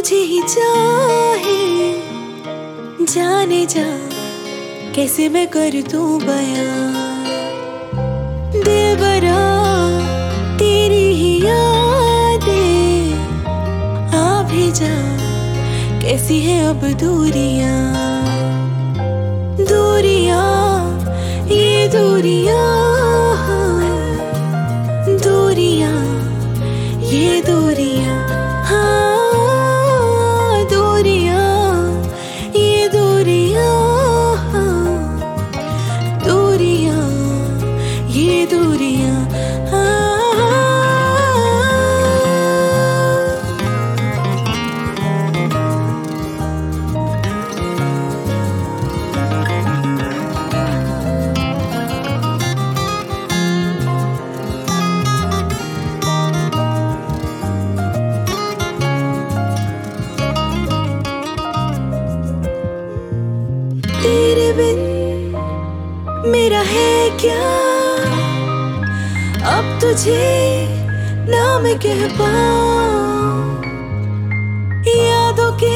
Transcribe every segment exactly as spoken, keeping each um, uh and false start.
तुझे ही चाहे जाने जा, कैसे मैं कर दूं बयां। दिलबरा तेरी ही यादें आ भी जा, कैसी है अब दूरियां। दूरियां ये दूरियां, दूरियां ये दूरियां, हाँ दूरियां ये दूरियां, दूरियां ये दूरियां, हाँ। तेरे बिन मेरा है क्या, अब तुझे ना मैं कह पाऊं। यादों के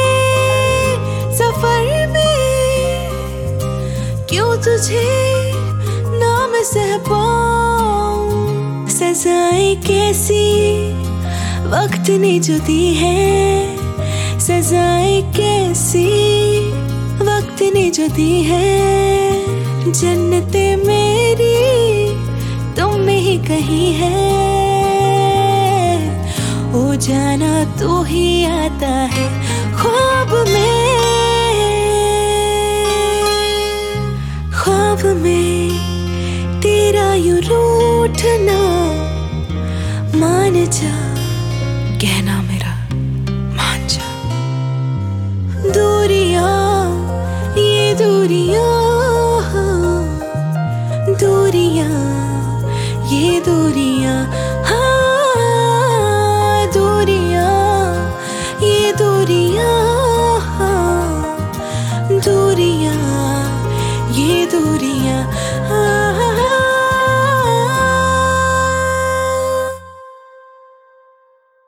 सफर में क्यों तुझे ना मैं सह पाऊं। सजाएं कैसी वक्त ने जो दी है, सजाएं कैसी वक्त ने जो दी है। जन्नते मेरी तुम में ही कहीं है, ओ जाना तू ही आता है ख्वाब में। ख्वाब में तेरा यूं रूठना, मान जा कहना मेरा मान जा। दूरियां ये दूरियां, दूरियां ये दूरियां, हाँ दूरियां ये दूरियां, हाँ दूरियां ये दूरियां, हाँ।